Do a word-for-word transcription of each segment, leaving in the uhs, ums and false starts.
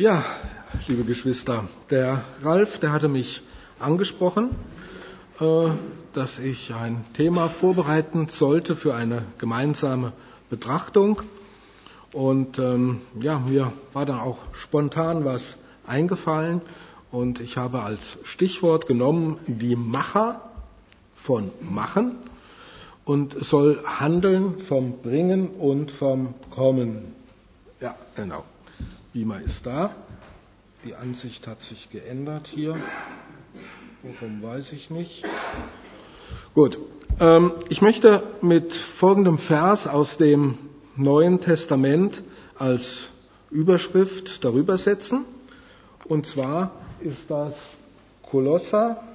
Ja, liebe Geschwister, der Ralf, der hatte mich angesprochen, äh, dass ich ein Thema vorbereiten sollte für eine gemeinsame Betrachtung. Und ähm, ja, mir war dann auch spontan was eingefallen und ich habe als Stichwort genommen die Macher von Machen und soll handeln vom Bringen und vom Kommen. Ja, genau. Beamer ist da. Die Ansicht hat sich geändert hier. Warum, weiß ich nicht. Gut. Ähm, ich möchte mit folgendem Vers aus dem Neuen Testament als Überschrift darüber setzen. Und zwar ist das Kolosser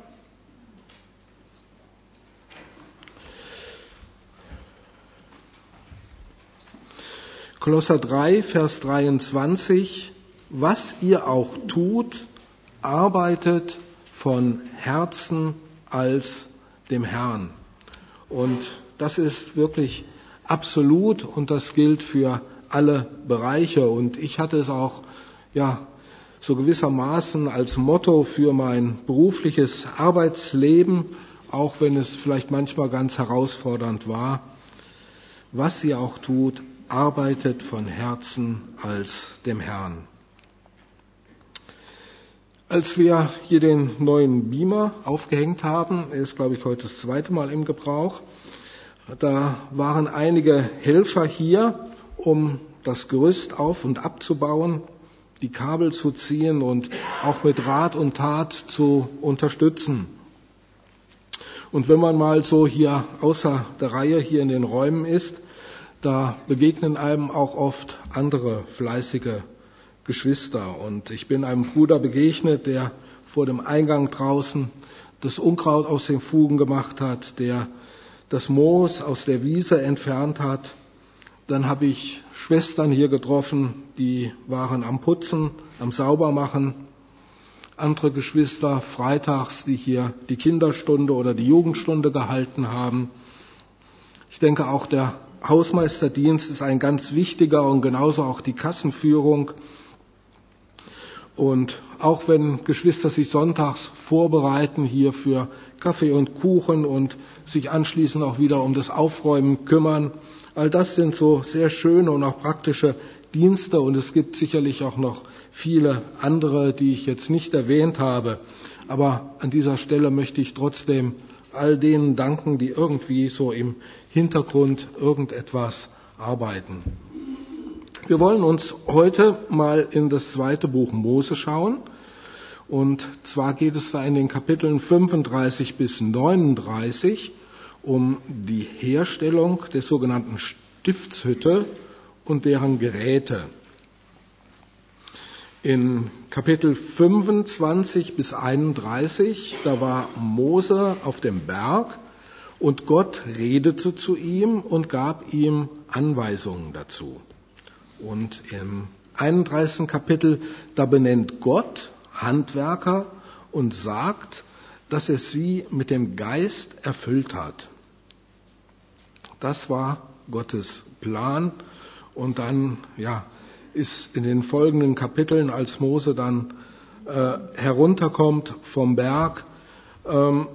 Kolosser drei, Vers dreiundzwanzig, was ihr auch tut, arbeitet von Herzen als dem Herrn. Und das ist wirklich absolut und das gilt für alle Bereiche. Und ich hatte es auch, ja, so gewissermaßen als Motto für mein berufliches Arbeitsleben, auch wenn es vielleicht manchmal ganz herausfordernd war. Was ihr auch tut, arbeitet von Herzen als dem Herrn. Als wir hier den neuen Beamer aufgehängt haben, er ist, glaube ich, heute das zweite Mal im Gebrauch, da waren einige Helfer hier, um das Gerüst auf- und abzubauen, die Kabel zu ziehen und auch mit Rat und Tat zu unterstützen. Und wenn man mal so hier außer der Reihe hier in den Räumen ist, da begegnen einem auch oft andere fleißige Geschwister. Und ich bin einem Bruder begegnet, der vor dem Eingang draußen das Unkraut aus den Fugen gemacht hat, der das Moos aus der Wiese entfernt hat. Dann habe ich Schwestern hier getroffen, die waren am Putzen, am Saubermachen. Andere Geschwister freitags, die hier die Kinderstunde oder die Jugendstunde gehalten haben. Ich denke auch der Hausmeisterdienst ist ein ganz wichtiger und genauso auch die Kassenführung. Und auch wenn Geschwister sich sonntags vorbereiten hier für Kaffee und Kuchen und sich anschließend auch wieder um das Aufräumen kümmern, all das sind so sehr schöne und auch praktische Dienste und es gibt sicherlich auch noch viele andere, die ich jetzt nicht erwähnt habe. Aber an dieser Stelle möchte ich trotzdem all denen danken, die irgendwie so im Hintergrund irgendetwas arbeiten. Wir wollen uns heute mal in das zweite Buch Mose schauen. Und zwar geht es da in den Kapiteln fünfunddreißig bis neununddreißig um die Herstellung der sogenannten Stiftshütte und deren Geräte. In Kapitel fünfundzwanzig bis einunddreißig, da war Mose auf dem Berg und Gott redete zu ihm und gab ihm Anweisungen dazu. Und im einunddreißigsten Kapitel, da benennt Gott Handwerker und sagt, dass er sie mit dem Geist erfüllt hat. Das war Gottes Plan. Und dann, ja, ist in den folgenden Kapiteln, als Mose dann äh, herunterkommt vom Berg, ähm,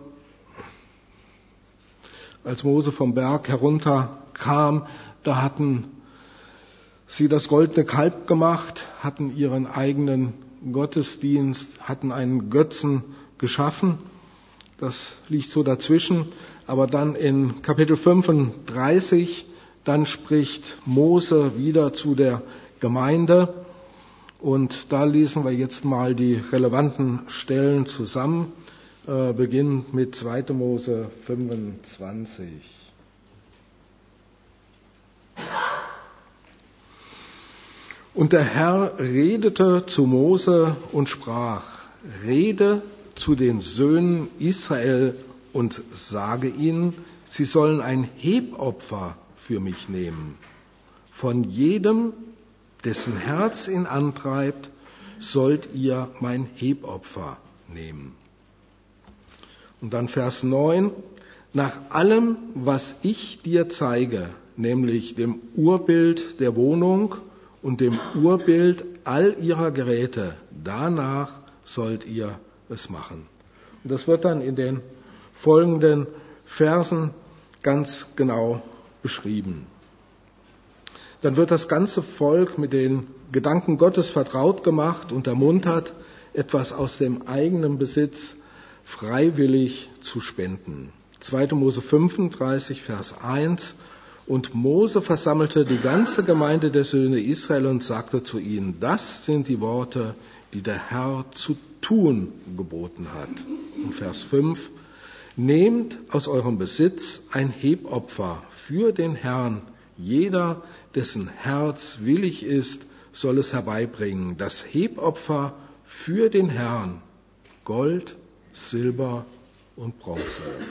als Mose vom Berg herunterkam, da hatten sie das goldene Kalb gemacht, hatten ihren eigenen Gottesdienst, hatten einen Götzen geschaffen. Das liegt so dazwischen. Aber dann in Kapitel fünfunddreißig, dann spricht Mose wieder zu der Gemeinde. Und da lesen wir jetzt mal die relevanten Stellen zusammen. Äh, beginnen mit zweiter Mose fünfundzwanzig. Und der Herr redete zu Mose und sprach, rede zu den Söhnen Israel und sage ihnen, sie sollen ein Hebopfer für mich nehmen. Von jedem, dessen Herz ihn antreibt, sollt ihr mein Hebopfer nehmen. Und dann Vers neun, nach allem, was ich dir zeige, nämlich dem Urbild der Wohnung und dem Urbild all ihrer Geräte. Danach sollt ihr es machen. Und das wird dann in den folgenden Versen ganz genau beschrieben. Dann wird das ganze Volk mit den Gedanken Gottes vertraut gemacht und ermuntert, etwas aus dem eigenen Besitz freiwillig zu spenden. zweiter Mose fünfunddreißig, Vers eins. Und Mose versammelte die ganze Gemeinde der Söhne Israel und sagte zu ihnen, das sind die Worte, die der Herr zu tun geboten hat. Und Vers fünf. Nehmt aus eurem Besitz ein Hebopfer für den Herrn. Jeder, dessen Herz willig ist, soll es herbeibringen. Das Hebopfer für den Herrn. Gold, Silber und Bronze.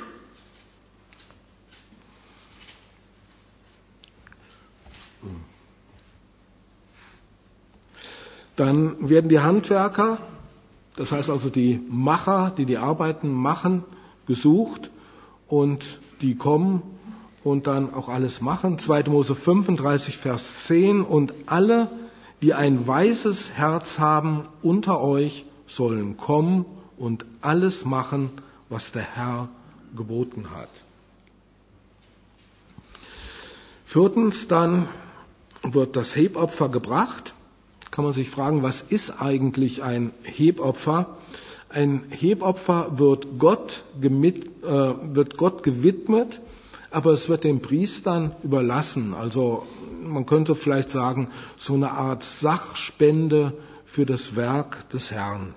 Dann werden die Handwerker, das heißt also die Macher, die die Arbeiten machen, gesucht und die kommen und dann auch alles machen. zweiter Mose fünfunddreißig, Vers zehn. Und alle, die ein weises Herz haben unter euch, sollen kommen und alles machen, was der Herr geboten hat. Viertens, dann wird das Hebopfer gebracht. Kann man sich fragen, was ist eigentlich ein Hebopfer? Ein Hebopfer wird Gott, gemit, äh, wird Gott gewidmet, aber es wird den Priestern überlassen. Also man könnte vielleicht sagen, so eine Art Sachspende für das Werk des Herrn.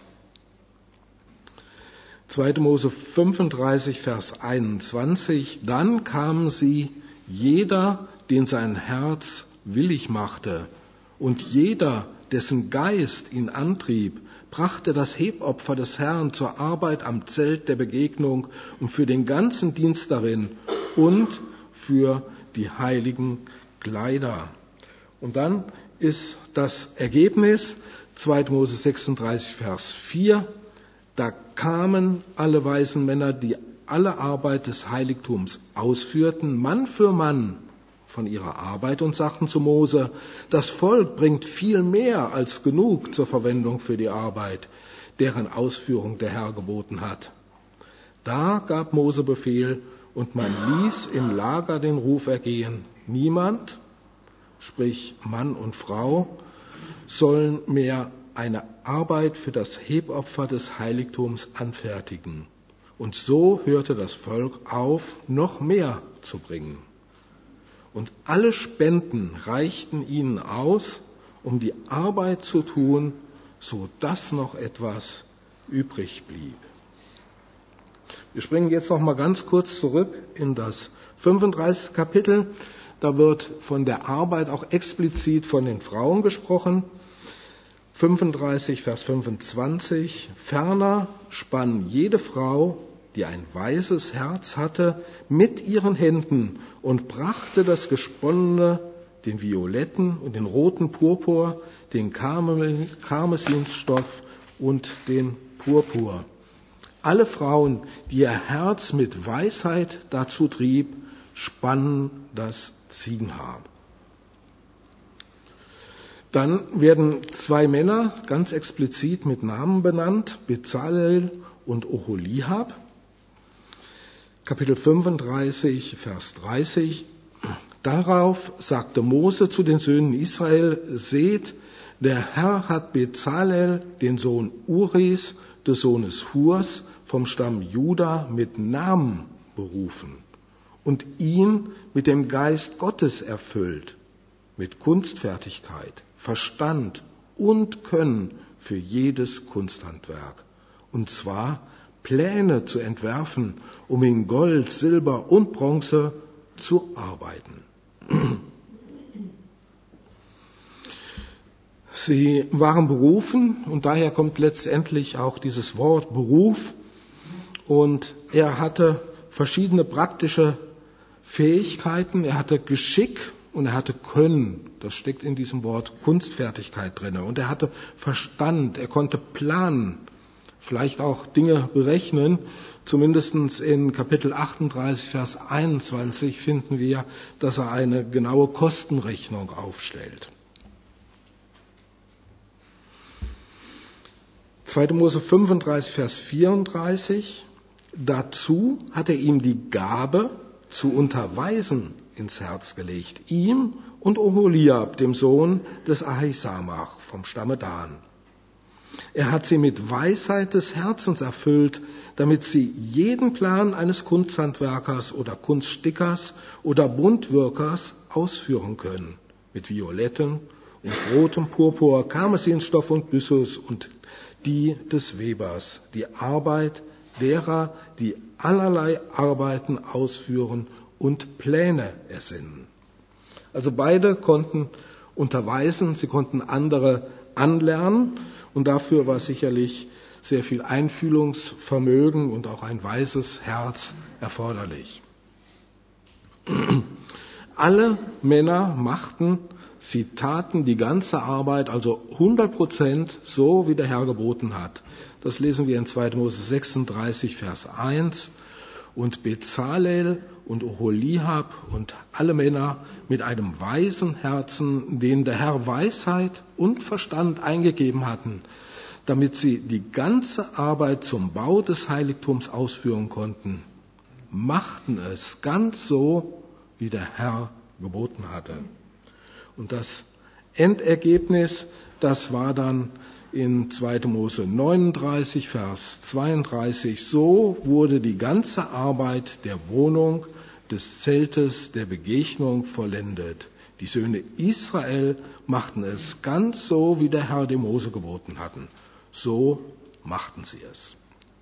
zweiter Mose fünfunddreißig, Vers einundzwanzig. Dann kamen sie, jeder, den sein Herz willig machte, und jeder, dessen Geist ihn antrieb, brachte das Hebopfer des Herrn zur Arbeit am Zelt der Begegnung und für den ganzen Dienst darin und für die heiligen Kleider. Und dann ist das Ergebnis, zweiter Mose sechsunddreißig, Vers vier, da kamen alle weisen Männer, die alle Arbeit des Heiligtums ausführten, Mann für Mann von ihrer Arbeit und sagten zu Mose, das Volk bringt viel mehr als genug zur Verwendung für die Arbeit, deren Ausführung der Herr geboten hat. Da gab Mose Befehl und man ließ im Lager den Ruf ergehen, niemand, sprich Mann und Frau, sollen mehr eine Arbeit für das Hebopfer des Heiligtums anfertigen. Und so hörte das Volk auf, noch mehr zu bringen. Und alle Spenden reichten ihnen aus, um die Arbeit zu tun, so dass noch etwas übrig blieb. Wir springen jetzt noch mal ganz kurz zurück in das fünfunddreißigste Kapitel. Da wird von der Arbeit auch explizit von den Frauen gesprochen. fünfunddreißig, Vers fünfundzwanzig. Ferner spann jede Frau, die ein weises Herz hatte, mit ihren Händen und brachte das Gesponnene, den violetten und den roten Purpur, den Karmesinsstoff und den Purpur. Alle Frauen, die ihr Herz mit Weisheit dazu trieb, spannen das Ziegenhaar. Dann werden zwei Männer ganz explizit mit Namen benannt, Bezalel und Oholiab. Kapitel fünfunddreißig, Vers dreißig. Darauf sagte Mose zu den Söhnen Israel, seht, der Herr hat Bezalel, den Sohn Uris, des Sohnes Hurs, vom Stamm Juda mit Namen berufen und ihn mit dem Geist Gottes erfüllt, mit Kunstfertigkeit, Verstand und Können für jedes Kunsthandwerk. Und zwar Pläne zu entwerfen, um in Gold, Silber und Bronze zu arbeiten. Sie waren berufen und daher kommt letztendlich auch dieses Wort Beruf. Und er hatte verschiedene praktische Fähigkeiten, er hatte Geschick und er hatte Können. Das steckt in diesem Wort Kunstfertigkeit drin. Und er hatte Verstand, er konnte planen, vielleicht auch Dinge berechnen. Zumindest in Kapitel achtunddreißig, Vers einundzwanzig finden wir, dass er eine genaue Kostenrechnung aufstellt. zweiter Mose fünfunddreißig, Vers vierunddreißig. Dazu hat er ihm die Gabe zu unterweisen ins Herz gelegt, ihm und Oholiab, dem Sohn des Ahisamach vom Stamme Dan. Er hat sie mit Weisheit des Herzens erfüllt, damit sie jeden Plan eines Kunsthandwerkers oder Kunststickers oder Buntwirkers ausführen können. Mit violettem und rotem Purpur, Karmesinstoff und Byssus und die des Webers, die Arbeit derer, die allerlei Arbeiten ausführen und Pläne ersinnen. Also beide konnten unterweisen, sie konnten andere anlernen und dafür war sicherlich sehr viel Einfühlungsvermögen und auch ein weises Herz erforderlich. Alle Männer machten, sie taten die ganze Arbeit, also hundert Prozent so, wie der Herr geboten hat. Das lesen wir in zweiter Mose sechsunddreißig, Vers eins. Und Bezalel und Oholiab und alle Männer mit einem weisen Herzen, denen der Herr Weisheit und Verstand eingegeben hatten, damit sie die ganze Arbeit zum Bau des Heiligtums ausführen konnten, machten es ganz so, wie der Herr geboten hatte. Und das Endergebnis, das war dann in zweiter Mose neununddreißig, Vers zweiunddreißig, so wurde die ganze Arbeit der Wohnung des Zeltes der Begegnung vollendet. Die Söhne Israel machten es ganz so, wie der Herr dem Mose geboten hatten. So machten sie es.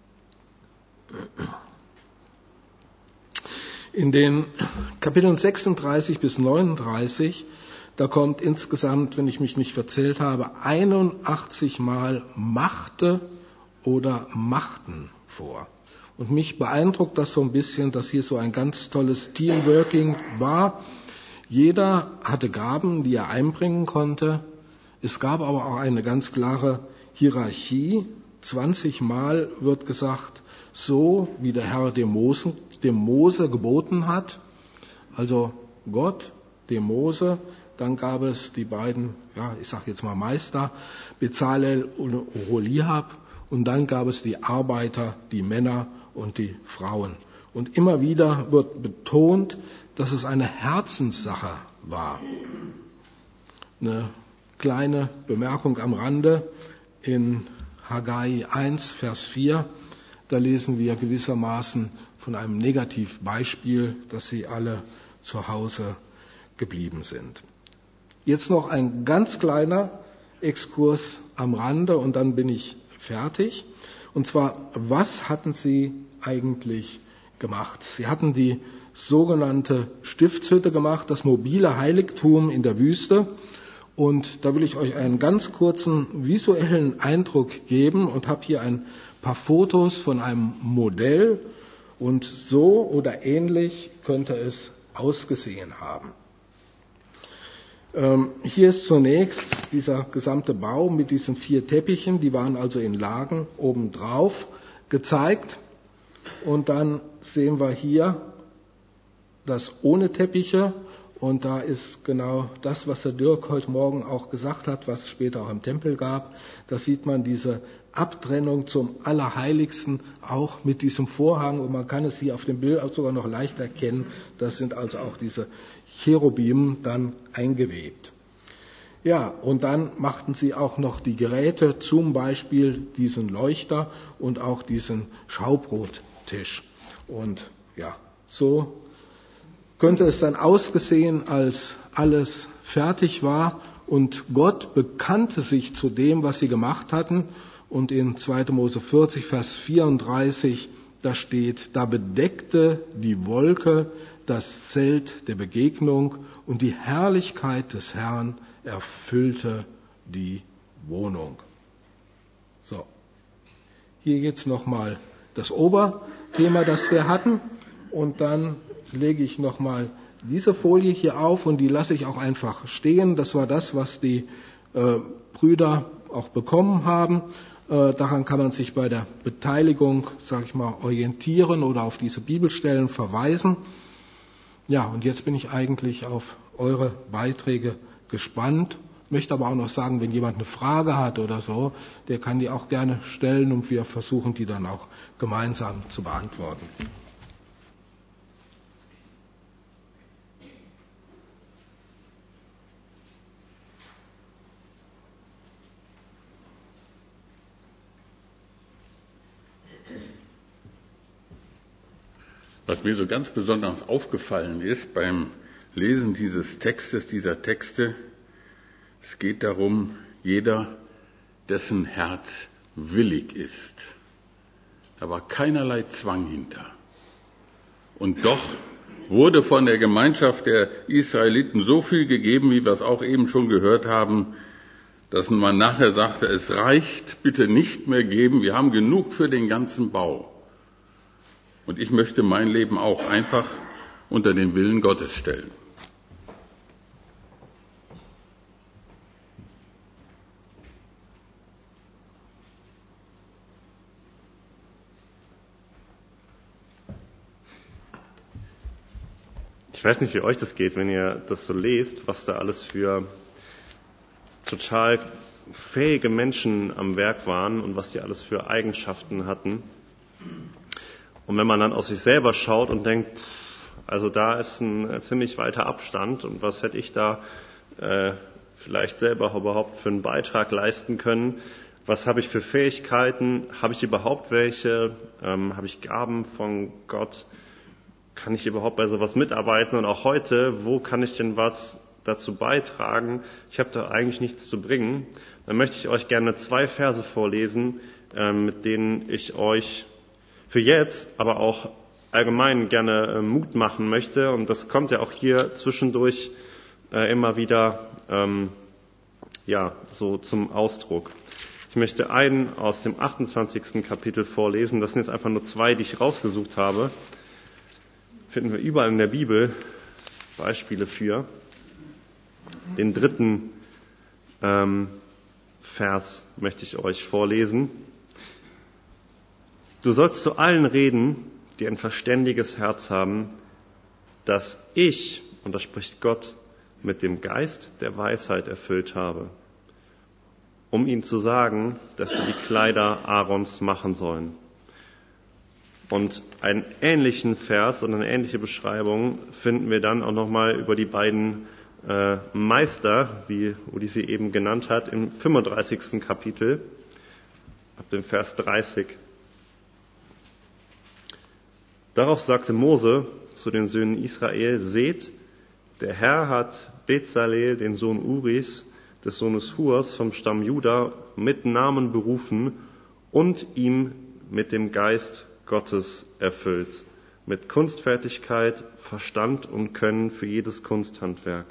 In den Kapiteln sechsunddreißig bis neununddreißig, da kommt insgesamt, wenn ich mich nicht verzählt habe, einundachtzig Mal machte oder machten vor. Und mich beeindruckt das so ein bisschen, dass hier so ein ganz tolles Teamworking war. Jeder hatte Gaben, die er einbringen konnte. Es gab aber auch eine ganz klare Hierarchie. zwanzig Mal wird gesagt, so wie der Herr dem Mose, dem Mose geboten hat. Also Gott, dem Mose. Dann gab es die beiden, ja, ich sage jetzt mal Meister, Bezalel und Oholiab. Und dann gab es die Arbeiter, die Männer und die Frauen. Und immer wieder wird betont, dass es eine Herzenssache war. Eine kleine Bemerkung am Rande in Haggai eins, Vers vier. Da lesen wir gewissermaßen von einem Negativbeispiel, dass sie alle zu Hause geblieben sind. Jetzt noch ein ganz kleiner Exkurs am Rande und dann bin ich fertig. Und zwar, was hatten sie eigentlich gemacht? Sie hatten die sogenannte Stiftshütte gemacht, das mobile Heiligtum in der Wüste. Und da will ich euch einen ganz kurzen visuellen Eindruck geben und habe hier ein paar Fotos von einem Modell. Und so oder ähnlich könnte es ausgesehen haben. Ähm, hier ist zunächst dieser gesamte Bau mit diesen vier Teppichen, die waren also in Lagen obendrauf gezeigt. Und dann sehen wir hier das ohne Teppiche. Und da ist genau das, was der Dirk heute Morgen auch gesagt hat, was es später auch im Tempel gab. Da sieht man diese Abtrennung zum Allerheiligsten, auch mit diesem Vorhang. Und man kann es hier auf dem Bild auch sogar noch leicht erkennen. Das sind also auch diese Cherubim dann eingewebt. Ja, und dann machten sie auch noch die Geräte, zum Beispiel diesen Leuchter und auch diesen Schaubrottisch. Und ja, so könnte es dann ausgesehen, als alles fertig war und Gott bekannte sich zu dem, was sie gemacht hatten. Und in zweiter Mose vierzig, Vers vierunddreißig, da steht, da bedeckte die Wolke das Zelt der Begegnung und die Herrlichkeit des Herrn erfüllte die Wohnung. So, hier jetzt nochmal das Oberthema, das wir hatten, und dann lege ich nochmal diese Folie hier auf und die lasse ich auch einfach stehen. Das war das, was die äh, Brüder auch bekommen haben. Äh, daran kann man sich bei der Beteiligung, sage ich mal, orientieren oder auf diese Bibelstellen verweisen. Ja, und jetzt bin ich eigentlich auf eure Beiträge gespannt. möchte aber auch noch sagen, wenn jemand eine Frage hat oder so, der kann die auch gerne stellen und wir versuchen die dann auch gemeinsam zu beantworten. Was mir so ganz besonders aufgefallen ist beim Lesen dieses Textes, dieser Texte, es geht darum, jeder, dessen Herz willig ist. Da war keinerlei Zwang hinter. Und doch wurde von der Gemeinschaft der Israeliten so viel gegeben, wie wir es auch eben schon gehört haben, dass man nachher sagte, es reicht, bitte nicht mehr geben, wir haben genug für den ganzen Bau. Und ich möchte mein Leben auch einfach unter den Willen Gottes stellen. Ich weiß nicht, wie euch das geht, wenn ihr das so lest, was da alles für total fähige Menschen am Werk waren und was die alles für Eigenschaften hatten. Und wenn man dann aus sich selber schaut und denkt, also da ist ein ziemlich weiter Abstand und was hätte ich da äh, vielleicht selber überhaupt für einen Beitrag leisten können, was habe ich für Fähigkeiten, habe ich überhaupt welche, ähm, habe ich Gaben von Gott, kann ich überhaupt bei sowas mitarbeiten und auch heute, wo kann ich denn was dazu beitragen, ich habe da eigentlich nichts zu bringen, dann möchte ich euch gerne zwei Verse vorlesen, äh, mit denen ich euch für jetzt, aber auch allgemein gerne äh, Mut machen möchte. Und das kommt ja auch hier zwischendurch äh, immer wieder ähm, ja, so zum Ausdruck. Ich möchte einen aus dem achtundzwanzigsten Kapitel vorlesen. Das sind jetzt einfach nur zwei, die ich rausgesucht habe. Finden wir überall in der Bibel Beispiele für. Den dritten ähm, Vers möchte ich euch vorlesen. Du sollst zu allen reden, die ein verständiges Herz haben, dass ich, und da spricht Gott, mit dem Geist der Weisheit erfüllt habe, um ihnen zu sagen, dass sie die Kleider Aarons machen sollen. Und einen ähnlichen Vers und eine ähnliche Beschreibung finden wir dann auch nochmal über die beiden äh, Meister, wie Uli sie eben genannt hat, im fünfunddreißigsten Kapitel, ab dem Vers dreißig. Darauf sagte Mose zu den Söhnen Israel, seht, der Herr hat Bezalel, den Sohn Uris, des Sohnes Hurs vom Stamm Juda, mit Namen berufen und ihm mit dem Geist Gottes erfüllt, mit Kunstfertigkeit, Verstand und Können für jedes Kunsthandwerk.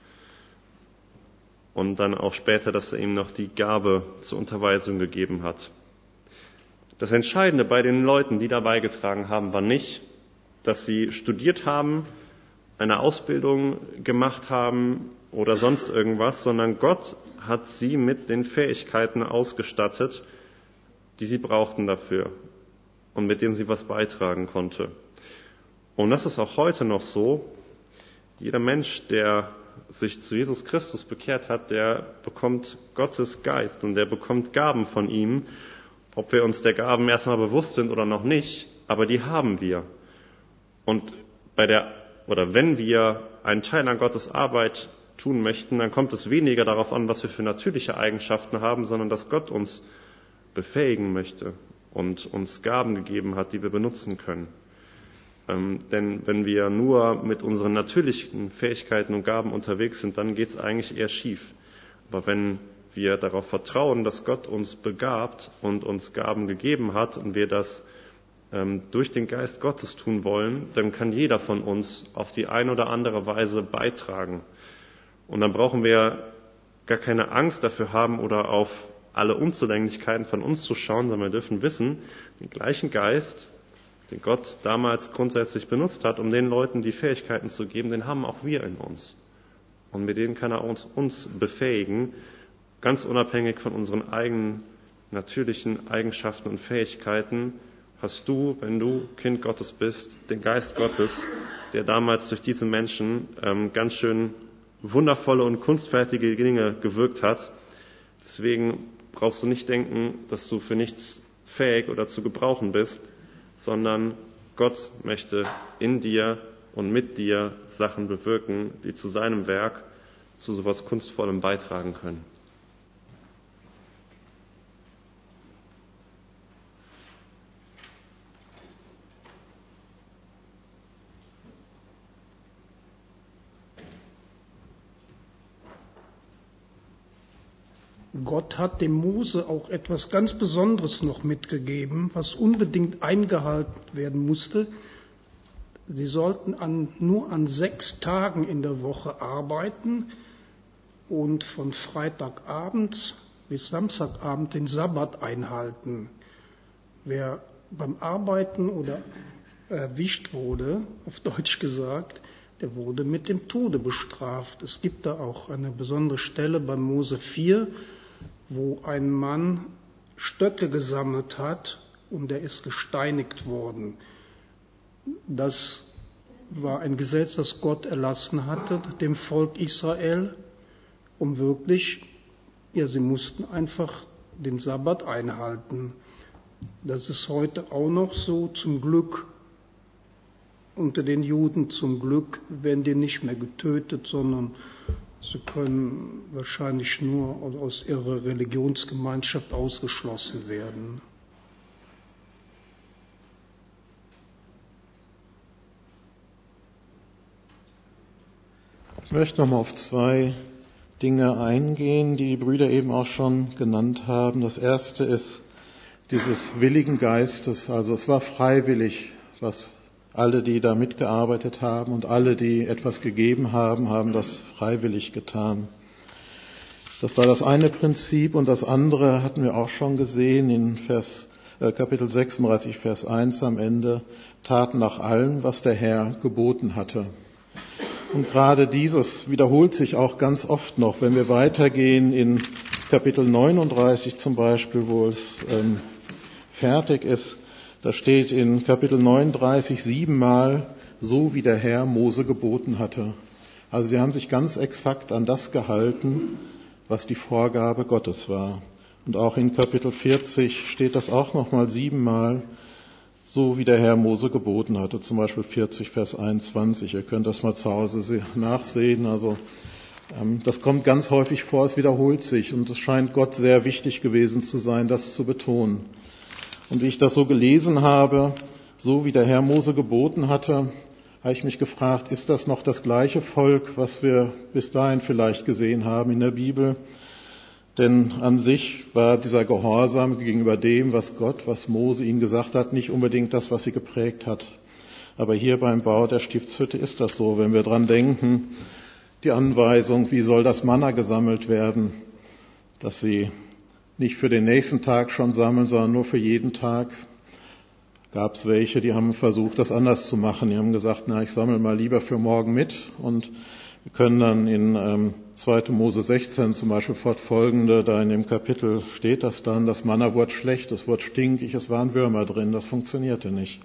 Und dann auch später, dass er ihm noch die Gabe zur Unterweisung gegeben hat. Das Entscheidende bei den Leuten, die da beigetragen haben, war nicht, dass sie studiert haben, eine Ausbildung gemacht haben oder sonst irgendwas, sondern Gott hat sie mit den Fähigkeiten ausgestattet, die sie brauchten dafür und mit denen sie was beitragen konnte. Und das ist auch heute noch so. Jeder Mensch, der sich zu Jesus Christus bekehrt hat, der bekommt Gottes Geist und der bekommt Gaben von ihm. Ob wir uns der Gaben erstmal bewusst sind oder noch nicht, aber die haben wir. Und bei der, oder wenn wir einen Teil an Gottes Arbeit tun möchten, dann kommt es weniger darauf an, was wir für natürliche Eigenschaften haben, sondern dass Gott uns befähigen möchte und uns Gaben gegeben hat, die wir benutzen können. Ähm, denn wenn wir nur mit unseren natürlichen Fähigkeiten und Gaben unterwegs sind, dann geht es eigentlich eher schief. Aber wenn wir darauf vertrauen, dass Gott uns begabt und uns Gaben gegeben hat und wir das ähm, durch den Geist Gottes tun wollen, dann kann jeder von uns auf die eine oder andere Weise beitragen. Und dann brauchen wir gar keine Angst dafür haben oder auf alle Unzulänglichkeiten von uns zu schauen, sondern wir dürfen wissen, den gleichen Geist, den Gott damals grundsätzlich benutzt hat, um den Leuten die Fähigkeiten zu geben, den haben auch wir in uns. Und mit denen kann er uns, uns befähigen, ganz unabhängig von unseren eigenen natürlichen Eigenschaften und Fähigkeiten, hast du, wenn du Kind Gottes bist, den Geist Gottes, der damals durch diese Menschen ähm, ganz schön wundervolle und kunstfertige Dinge gewirkt hat. Deswegen brauchst du nicht denken, dass du für nichts fähig oder zu gebrauchen bist, sondern Gott möchte in dir und mit dir Sachen bewirken, die zu seinem Werk, zu sowas Kunstvollem beitragen können. Gott hat dem Mose auch etwas ganz Besonderes noch mitgegeben, was unbedingt eingehalten werden musste. Sie sollten an, nur an sechs Tagen in der Woche arbeiten und von Freitagabend bis Samstagabend den Sabbat einhalten. Wer beim Arbeiten oder erwischt wurde, auf Deutsch gesagt, der wurde mit dem Tode bestraft. Es gibt da auch eine besondere Stelle bei Mose vier, wo ein Mann Stöcke gesammelt hat und er ist gesteinigt worden. Das war ein Gesetz, das Gott erlassen hatte, dem Volk Israel, um wirklich, ja, sie mussten einfach den Sabbat einhalten. Das ist heute auch noch so, zum Glück. Unter den Juden zum Glück werden die nicht mehr getötet, sondern sie können wahrscheinlich nur aus ihrer Religionsgemeinschaft ausgeschlossen werden. Ich möchte noch mal auf zwei Dinge eingehen, die die Brüder eben auch schon genannt haben. Das erste ist dieses willigen Geistes, also es war freiwillig, was alle, die da mitgearbeitet haben und alle, die etwas gegeben haben, haben das freiwillig getan. Das war das eine Prinzip, und das andere hatten wir auch schon gesehen in Vers, äh, Kapitel sechsunddreißig, Vers eins am Ende, taten nach allem, was der Herr geboten hatte. Und gerade dieses wiederholt sich auch ganz oft noch, wenn wir weitergehen in Kapitel neununddreißig zum Beispiel, wo es ähm, fertig ist. Da steht in Kapitel neununddreißig siebenmal, so wie der Herr Mose geboten hatte. Also sie haben sich ganz exakt an das gehalten, was die Vorgabe Gottes war. Und auch in Kapitel vierzig steht das auch nochmal siebenmal, so wie der Herr Mose geboten hatte. Zum Beispiel vierzig, Vers einundzwanzig. Ihr könnt das mal zu Hause nachsehen. Also ähm, das kommt ganz häufig vor, es wiederholt sich. Und es scheint Gott sehr wichtig gewesen zu sein, das zu betonen. Und wie ich das so gelesen habe, so wie der Herr Mose geboten hatte, habe ich mich gefragt, ist das noch das gleiche Volk, was wir bis dahin vielleicht gesehen haben in der Bibel? Denn an sich war dieser Gehorsam gegenüber dem, was Gott, was Mose ihnen gesagt hat, nicht unbedingt das, was sie geprägt hat. Aber hier beim Bau der Stiftshütte ist das so, wenn wir dran denken, die Anweisung, wie soll das Manna gesammelt werden, dass sie nicht für den nächsten Tag schon sammeln, sondern nur für jeden Tag. Gab es welche, die haben versucht, das anders zu machen. Die haben gesagt, na, ich sammle mal lieber für morgen mit. Und wir können dann in ähm, zweiter Mose sechzehn zum Beispiel fortfolgende, da in dem Kapitel steht das dann, das Manna wurde schlecht, es wurde stinkig, es waren Würmer drin, das funktionierte nicht.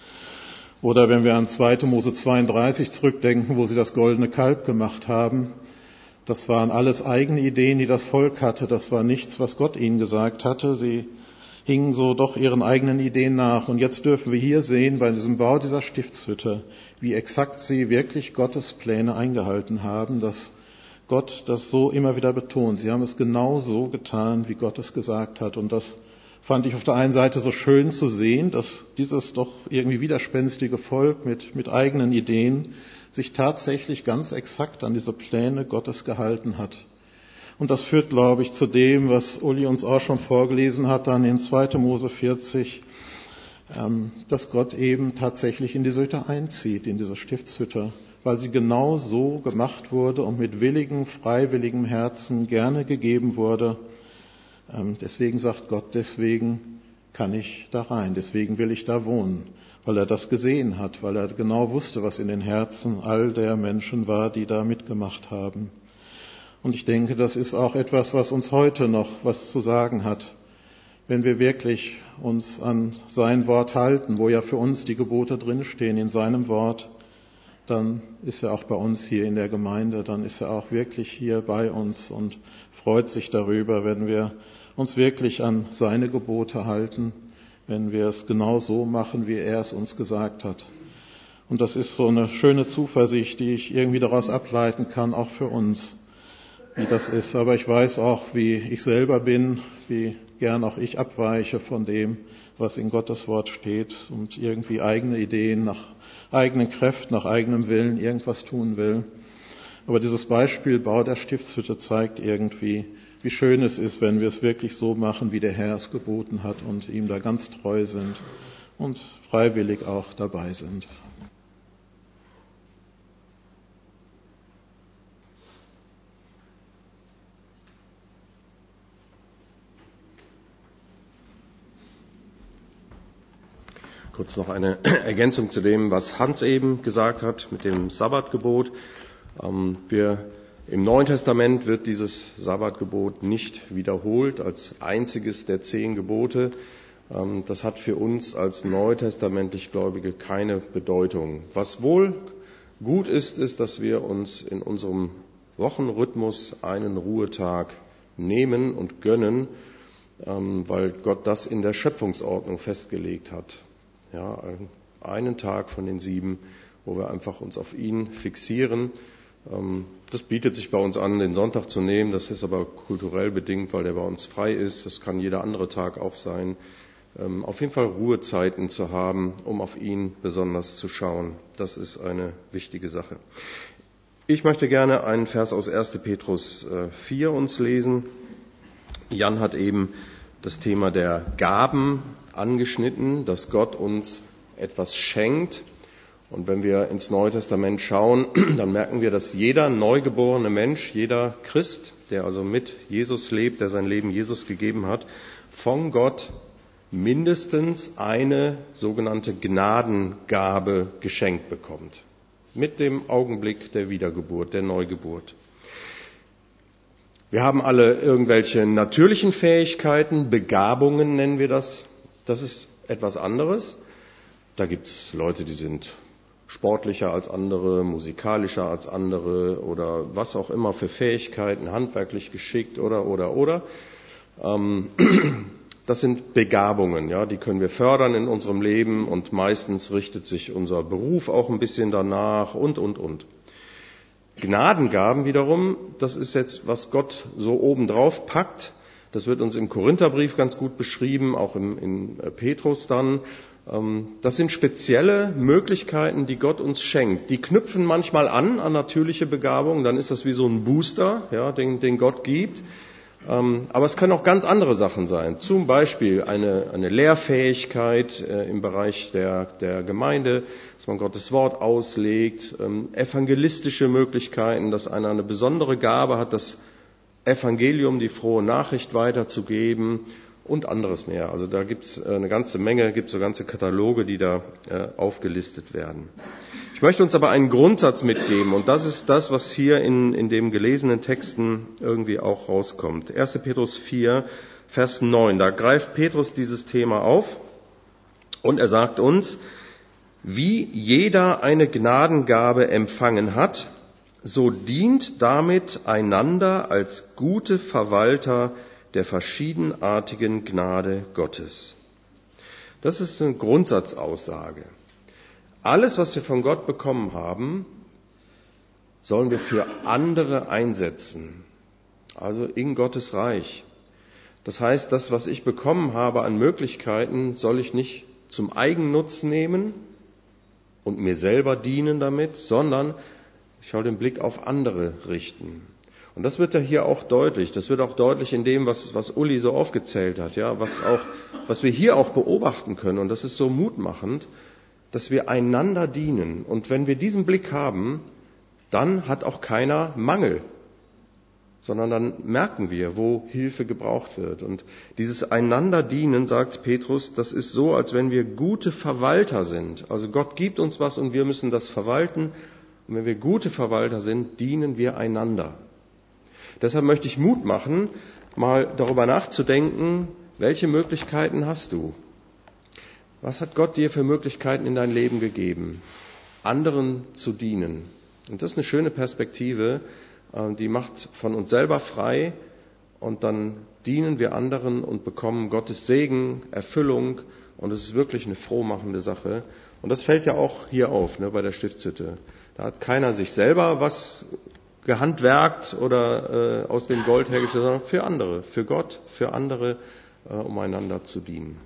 Oder wenn wir an zweiter Mose zweiunddreißig zurückdenken, wo sie das goldene Kalb gemacht haben, das waren alles eigene Ideen, die das Volk hatte. Das war nichts, was Gott ihnen gesagt hatte. Sie hingen so doch ihren eigenen Ideen nach. Und jetzt dürfen wir hier sehen, bei diesem Bau dieser Stiftshütte, wie exakt sie wirklich Gottes Pläne eingehalten haben, dass Gott das so immer wieder betont. Sie haben es genau so getan, wie Gott es gesagt hat. Und das fand ich auf der einen Seite so schön zu sehen, dass dieses doch irgendwie widerspenstige Volk mit, mit eigenen Ideen sich tatsächlich ganz exakt an diese Pläne Gottes gehalten hat. Und das führt, glaube ich, zu dem, was Uli uns auch schon vorgelesen hat, dann in zweiter Mose vierzig, ähm, dass Gott eben tatsächlich in diese Hütte einzieht, in diese Stiftshütte, weil sie genau so gemacht wurde und mit willigem, freiwilligem Herzen gerne gegeben wurde. Ähm, deswegen sagt Gott, deswegen kann ich da rein, deswegen will ich da wohnen. Weil er das gesehen hat, weil er genau wusste, was in den Herzen all der Menschen war, die da mitgemacht haben. Und ich denke, das ist auch etwas, was uns heute noch was zu sagen hat. Wenn wir wirklich uns an sein Wort halten, wo ja für uns die Gebote drinstehen in seinem Wort, dann ist er auch bei uns hier in der Gemeinde, dann ist er auch wirklich hier bei uns und freut sich darüber, wenn wir uns wirklich an seine Gebote halten, wenn wir es genau so machen, wie er es uns gesagt hat. Und das ist so eine schöne Zuversicht, die ich irgendwie daraus ableiten kann, auch für uns, wie das ist. Aber ich weiß auch, wie ich selber bin, wie gern auch ich abweiche von dem, was in Gottes Wort steht und irgendwie eigene Ideen nach eigenen Kräften, nach eigenem Willen irgendwas tun will. Aber dieses Beispiel Bau der Stiftshütte zeigt irgendwie, wie schön es ist, wenn wir es wirklich so machen, wie der Herr es geboten hat und ihm da ganz treu sind und freiwillig auch dabei sind. Kurz noch eine Ergänzung zu dem, was Hans eben gesagt hat mit dem Sabbatgebot. Wir, im Neuen Testament wird dieses Sabbatgebot nicht wiederholt als einziges der zehn Gebote. Das hat für uns als neutestamentlich Gläubige keine Bedeutung. Was wohl gut ist, ist, dass wir uns in unserem Wochenrhythmus einen Ruhetag nehmen und gönnen, weil Gott das in der Schöpfungsordnung festgelegt hat. Ja, einen Tag von den sieben, wo wir einfach uns auf ihn fixieren. Das bietet sich bei uns an, den Sonntag zu nehmen. Das ist aber kulturell bedingt, weil der bei uns frei ist. Das kann jeder andere Tag auch sein. Auf jeden Fall Ruhezeiten zu haben, um auf ihn besonders zu schauen. Das ist eine wichtige Sache. Ich möchte gerne einen Vers aus erster Petrus vier uns lesen. Jan hat eben das Thema der Gaben angeschnitten, dass Gott uns etwas schenkt. Und wenn wir ins Neue Testament schauen, dann merken wir, dass jeder neugeborene Mensch, jeder Christ, der also mit Jesus lebt, der sein Leben Jesus gegeben hat, von Gott mindestens eine sogenannte Gnadengabe geschenkt bekommt. Mit dem Augenblick der Wiedergeburt, der Neugeburt. Wir haben alle irgendwelche natürlichen Fähigkeiten, Begabungen nennen wir das. Das ist etwas anderes. Da gibt es Leute, die sind sportlicher als andere, musikalischer als andere oder was auch immer für Fähigkeiten, handwerklich geschickt oder, oder, oder. Das sind Begabungen, ja, die können wir fördern in unserem Leben und meistens richtet sich unser Beruf auch ein bisschen danach und, und, und. Gnadengaben wiederum, das ist jetzt, was Gott so obendrauf packt. Das wird uns im Korintherbrief ganz gut beschrieben, auch im, in Petrus dann. Das sind spezielle Möglichkeiten, die Gott uns schenkt. Die knüpfen manchmal an, an natürliche Begabungen, dann ist das wie so ein Booster, ja, den, den Gott gibt. Aber es können auch ganz andere Sachen sein. Zum Beispiel eine, eine Lehrfähigkeit äh, im Bereich der, der Gemeinde, dass man Gottes Wort auslegt, ähm, evangelistische Möglichkeiten, dass einer eine besondere Gabe hat, das Evangelium, die frohe Nachricht weiterzugeben und anderes mehr. Also da gibt es eine ganze Menge, gibt so ganze Kataloge, die da äh, aufgelistet werden. Ich möchte uns aber einen Grundsatz mitgeben und das ist das, was hier in, in den gelesenen Texten irgendwie auch rauskommt. erster Petrus vier, Vers neun, da greift Petrus dieses Thema auf und er sagt uns, wie jeder eine Gnadengabe empfangen hat, so dient damit einander als gute Verwalter der verschiedenartigen Gnade Gottes. Das ist eine Grundsatzaussage. Alles, was wir von Gott bekommen haben, sollen wir für andere einsetzen. Also in Gottes Reich. Das heißt, das, was ich bekommen habe an Möglichkeiten, soll ich nicht zum Eigennutz nehmen und mir selber dienen damit, sondern ich soll den Blick auf andere richten. Und das wird ja hier auch deutlich. Das wird auch deutlich in dem, was, was Uli so aufgezählt hat, ja, was auch, was wir hier auch beobachten können. Und das ist so mutmachend, dass wir einander dienen. Und wenn wir diesen Blick haben, dann hat auch keiner Mangel, sondern dann merken wir, wo Hilfe gebraucht wird. Und dieses einander dienen, sagt Petrus, das ist so, als wenn wir gute Verwalter sind. Also Gott gibt uns was und wir müssen das verwalten. Und wenn wir gute Verwalter sind, dienen wir einander. Deshalb möchte ich Mut machen, mal darüber nachzudenken, welche Möglichkeiten hast du? Was hat Gott dir für Möglichkeiten in dein Leben gegeben? anderen zu dienen. Und das ist eine schöne Perspektive, die macht von uns selber frei und dann dienen wir anderen und bekommen Gottes Segen, Erfüllung und es ist wirklich eine frohmachende Sache. Und das fällt ja auch hier auf, ne, bei der Stiftshütte. Da hat keiner sich selber was gehandwerkt oder äh, aus dem Gold hergestellt, sondern für andere, für Gott, für andere, äh, um einander zu dienen.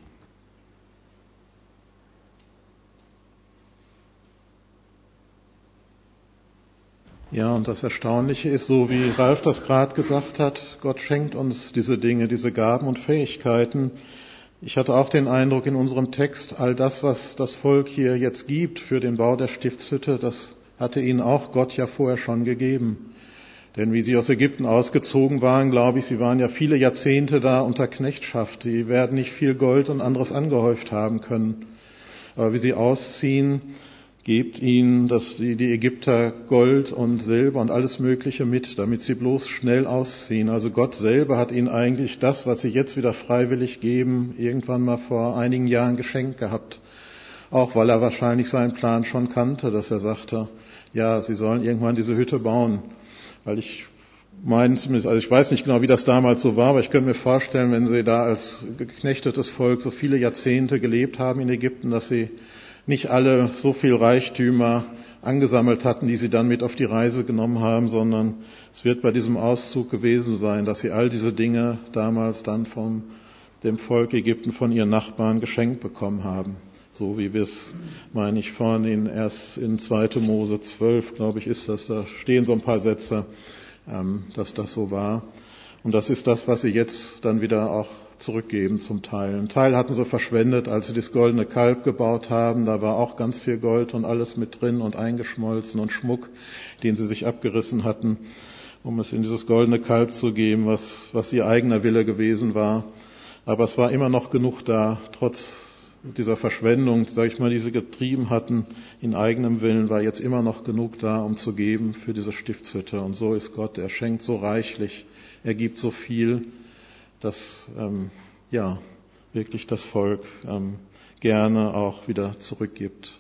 Ja, und das Erstaunliche ist, so wie Ralf das gerade gesagt hat, Gott schenkt uns diese Dinge, diese Gaben und Fähigkeiten. Ich hatte auch den Eindruck in unserem Text, all das, was das Volk hier jetzt gibt für den Bau der Stiftshütte, das hatte ihnen auch Gott ja vorher schon gegeben. Denn wie sie aus Ägypten ausgezogen waren, glaube ich, sie waren ja viele Jahrzehnte da unter Knechtschaft. Die werden nicht viel Gold und anderes angehäuft haben können. Aber wie sie ausziehen, gebt ihnen das, die, die Ägypter Gold und Silber und alles Mögliche mit, damit sie bloß schnell ausziehen. Also Gott selber hat ihnen eigentlich das, was sie jetzt wieder freiwillig geben, irgendwann mal vor einigen Jahren geschenkt gehabt. Auch weil er wahrscheinlich seinen Plan schon kannte, dass er sagte, ja, sie sollen irgendwann diese Hütte bauen. Weil ich meine zumindest, also ich weiß nicht genau, wie das damals so war, aber ich könnte mir vorstellen, wenn sie da als geknechtetes Volk so viele Jahrzehnte gelebt haben in Ägypten, dass sie nicht alle so viel Reichtümer angesammelt hatten, die sie dann mit auf die Reise genommen haben, sondern es wird bei diesem Auszug gewesen sein, dass sie all diese Dinge damals dann vom dem Volk Ägypten von ihren Nachbarn geschenkt bekommen haben. So wie wir es, meine ich, vorhin in, erst in zweiter Mose zwölf, glaube ich, ist das, da stehen so ein paar Sätze, ähm, dass das so war. Und das ist das, was sie jetzt dann wieder auch zurückgeben zum Teil. Ein Teil hatten sie verschwendet, als sie das goldene Kalb gebaut haben. Da war auch ganz viel Gold und alles mit drin und eingeschmolzen und Schmuck, den sie sich abgerissen hatten, um es in dieses goldene Kalb zu geben, was, was ihr eigener Wille gewesen war. Aber es war immer noch genug da, trotz dieser Verschwendung, sage ich mal, die sie getrieben hatten, in eigenem Willen, war jetzt immer noch genug da, um zu geben für diese Stiftshütte. Und so ist Gott, er schenkt so reichlich, er gibt so viel, dass ähm, ja wirklich das Volk ähm, gerne auch wieder zurückgibt.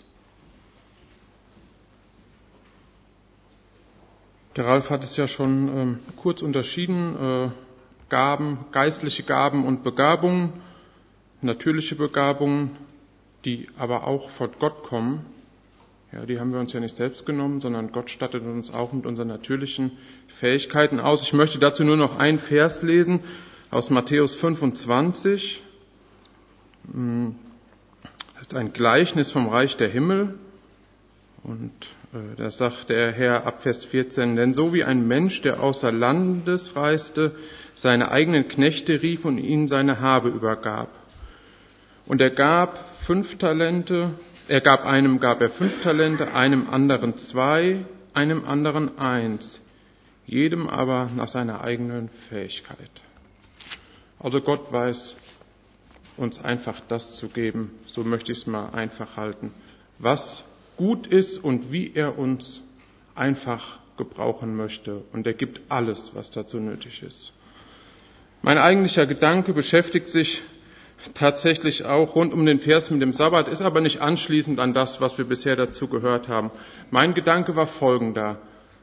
Der Ralf hat es ja schon ähm, kurz unterschieden, äh, Gaben, geistliche Gaben und Begabungen, natürliche Begabungen, die aber auch von Gott kommen. Ja, die haben wir uns ja nicht selbst genommen, sondern Gott stattet uns auch mit unseren natürlichen Fähigkeiten aus. Ich möchte dazu nur noch einen Vers lesen aus Matthäus fünfundzwanzig. Das ist ein Gleichnis vom Reich der Himmel. Und äh, da sagt der Herr ab Vers vierzehn, denn so wie ein Mensch, der außer Landes reiste, seine eigenen Knechte rief und ihnen seine Habe übergab. Und er gab fünf Talente, er gab einem, gab er fünf Talente, einem anderen zwei, einem anderen eins, jedem aber nach seiner eigenen Fähigkeit. Also Gott weiß, uns einfach das zu geben, so möchte ich es mal einfach halten, was gut ist und wie er uns einfach gebrauchen möchte. Und er gibt alles, was dazu nötig ist. Mein eigentlicher Gedanke beschäftigt sich tatsächlich auch rund um den Vers mit dem Sabbat, ist aber nicht anschließend an das, was wir bisher dazu gehört haben. Mein Gedanke war folgender.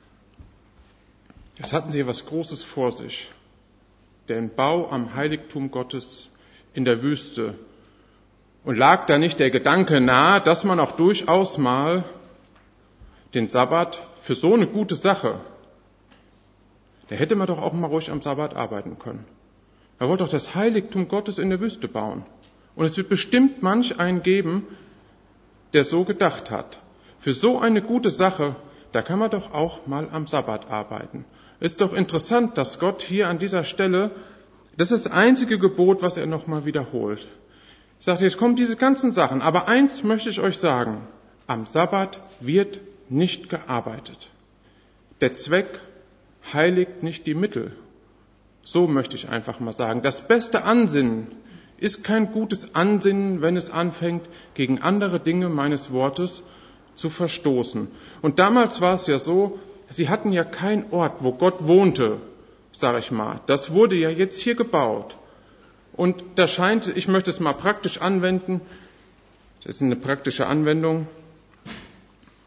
Es hatten sie was Großes vor sich. Den Bau am Heiligtum Gottes in der Wüste. Und lag da nicht der Gedanke nahe, dass man auch durchaus mal den Sabbat für so eine gute Sache, da hätte man doch auch mal ruhig am Sabbat arbeiten können. Er wollte doch das Heiligtum Gottes in der Wüste bauen. Und es wird bestimmt manch einen geben, der so gedacht hat. Für so eine gute Sache, da kann man doch auch mal am Sabbat arbeiten. Ist doch interessant, dass Gott hier an dieser Stelle, das ist das einzige Gebot, was er nochmal wiederholt. Er sagt, jetzt kommen diese ganzen Sachen, aber eins möchte ich euch sagen, am Sabbat wird nicht gearbeitet. Der Zweck heiligt nicht die Mittel. So möchte ich einfach mal sagen. Das beste Ansinnen ist kein gutes Ansinnen, wenn es anfängt, gegen andere Dinge meines Wortes zu verstoßen. Und damals war es ja so, sie hatten ja keinen Ort, wo Gott wohnte, sage ich mal. Das wurde ja jetzt hier gebaut. Und da scheint, ich möchte es mal praktisch anwenden, das ist eine praktische Anwendung,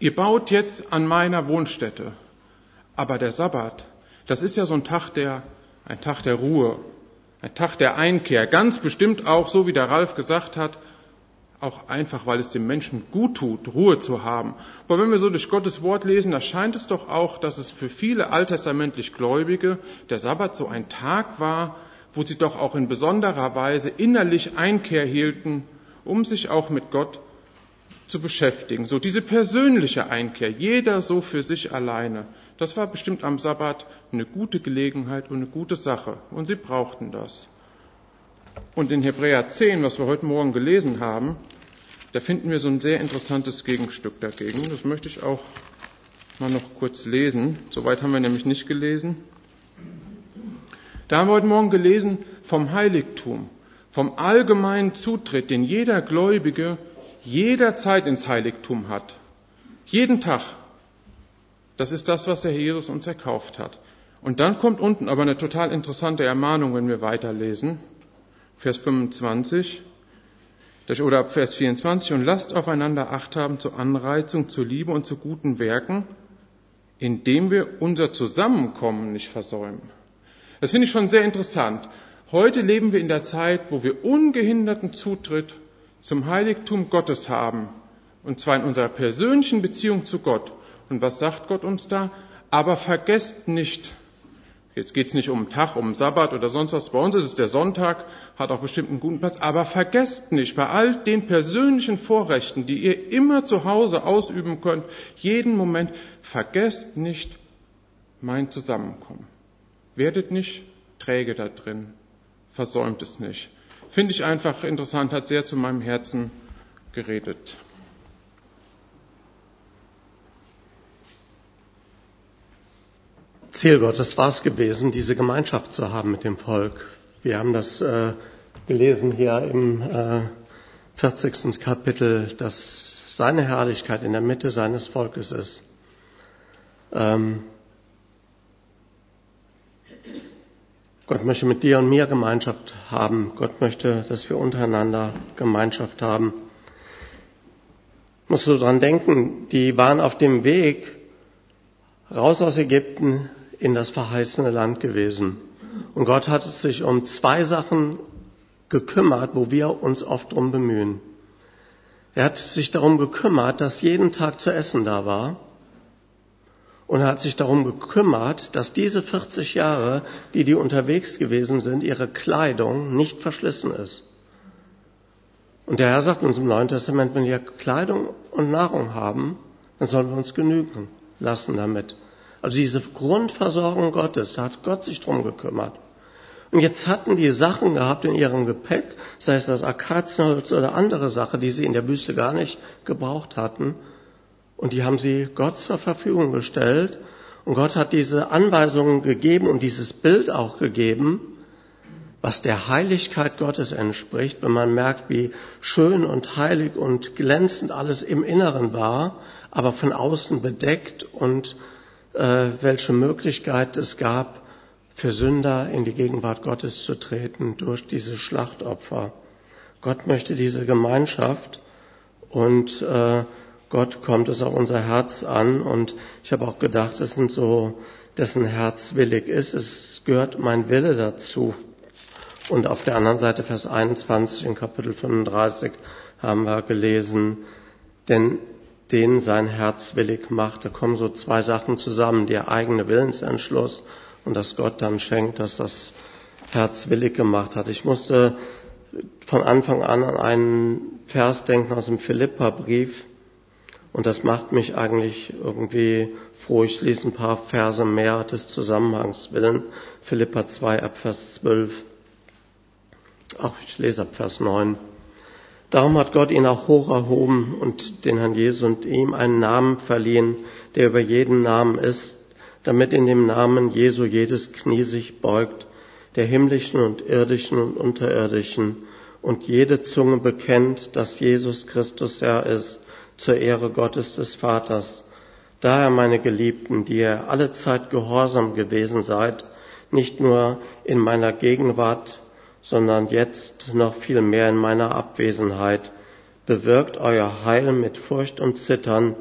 ihr baut jetzt an meiner Wohnstätte, aber der Sabbat, das ist ja so ein Tag der, ein Tag der Ruhe, ein Tag der Einkehr, ganz bestimmt auch, so wie der Ralf gesagt hat, auch einfach, weil es dem Menschen gut tut, Ruhe zu haben. Aber wenn wir so durch Gottes Wort lesen, da scheint es doch auch, dass es für viele alttestamentlich Gläubige der Sabbat so ein Tag war, wo sie doch auch in besonderer Weise innerlich Einkehr hielten, um sich auch mit Gott zu beschäftigen. So diese persönliche Einkehr, jeder so für sich alleine, das war bestimmt am Sabbat eine gute Gelegenheit und eine gute Sache. Und sie brauchten das. Und in Hebräer zehn, was wir heute Morgen gelesen haben, da finden wir so ein sehr interessantes Gegenstück dagegen. Das möchte ich auch mal noch kurz lesen. Soweit haben wir nämlich nicht gelesen. Da haben wir heute Morgen gelesen vom Heiligtum, vom allgemeinen Zutritt, den jeder Gläubige jederzeit ins Heiligtum hat. Jeden Tag. Das ist das, was der Herr Jesus uns erkauft hat. Und dann kommt unten aber eine total interessante Ermahnung, wenn wir weiterlesen. Vers fünfundzwanzig oder ab Vers vierundzwanzig. Und lasst aufeinander Acht haben zur Anreizung, zur Liebe und zu guten Werken, indem wir unser Zusammenkommen nicht versäumen. Das finde ich schon sehr interessant. Heute leben wir in der Zeit, wo wir ungehinderten Zutritt zum Heiligtum Gottes haben. Und zwar in unserer persönlichen Beziehung zu Gott. Und was sagt Gott uns da? Aber vergesst nicht, jetzt geht es nicht um den Tag, um den Sabbat oder sonst was, bei uns ist es der Sonntag, hat auch bestimmt einen guten Platz, aber vergesst nicht, bei all den persönlichen Vorrechten, die ihr immer zu Hause ausüben könnt, jeden Moment, vergesst nicht mein Zusammenkommen. Werdet nicht träge da drin, versäumt es nicht. Finde ich einfach interessant, hat sehr zu meinem Herzen geredet. Ziel Gottes war es gewesen, diese Gemeinschaft zu haben mit dem Volk. Wir haben das äh, gelesen hier im äh, vierzigsten Kapitel, dass seine Herrlichkeit in der Mitte seines Volkes ist. Ähm, Gott möchte mit dir und mir Gemeinschaft haben. Gott möchte, dass wir untereinander Gemeinschaft haben. Musst du dran denken, die waren auf dem Weg raus aus Ägypten in das verheißene Land gewesen. Und Gott hat sich um zwei Sachen gekümmert, wo wir uns oft drum bemühen. Er hat sich darum gekümmert, dass jeden Tag zu essen da war. Und er hat sich darum gekümmert, dass diese vierzig Jahre, die die unterwegs gewesen sind, ihre Kleidung nicht verschlissen ist. Und der Herr sagt uns im Neuen Testament, wenn wir Kleidung und Nahrung haben, dann sollen wir uns genügen lassen damit. Also diese Grundversorgung Gottes, da hat Gott sich drum gekümmert. Und jetzt hatten die Sachen gehabt in ihrem Gepäck, sei es das Akazienholz oder andere Sachen, die sie in der Wüste gar nicht gebraucht hatten. Und die haben sie Gott zur Verfügung gestellt. Und Gott hat diese Anweisungen gegeben und dieses Bild auch gegeben, was der Heiligkeit Gottes entspricht, wenn man merkt, wie schön und heilig und glänzend alles im Inneren war, aber von außen bedeckt und äh, welche Möglichkeit es gab, für Sünder in die Gegenwart Gottes zu treten durch diese Schlachtopfer. Gott möchte diese Gemeinschaft und äh, Gott kommt es auf unser Herz an. Und ich habe auch gedacht, es sind so, dessen Herz willig ist. Es gehört mein Wille dazu. Und auf der anderen Seite Vers einundzwanzig in Kapitel fünfunddreißig haben wir gelesen, denn den sein Herz willig macht. Da kommen so zwei Sachen zusammen, der eigene Willensentschluss und dass Gott dann schenkt, dass das Herz willig gemacht hat. Ich musste von Anfang an an einen Vers denken aus dem Philipperbrief und das macht mich eigentlich irgendwie froh. Ich lese ein paar Verse mehr des Zusammenhangs willen. Philipper zwei ab Vers zwölf. Ach, ich lese ab Vers neun. Darum hat Gott ihn auch hoch erhoben und den Herrn Jesus und ihm einen Namen verliehen, der über jeden Namen ist, damit in dem Namen Jesu jedes Knie sich beugt, der himmlischen und irdischen und unterirdischen, und jede Zunge bekennt, dass Jesus Christus Herr ist, zur Ehre Gottes des Vaters. Daher, meine Geliebten, die ihr alle Zeit gehorsam gewesen seid, nicht nur in meiner Gegenwart, sondern jetzt noch viel mehr in meiner Abwesenheit, bewirkt euer Heil mit Furcht und Zittern,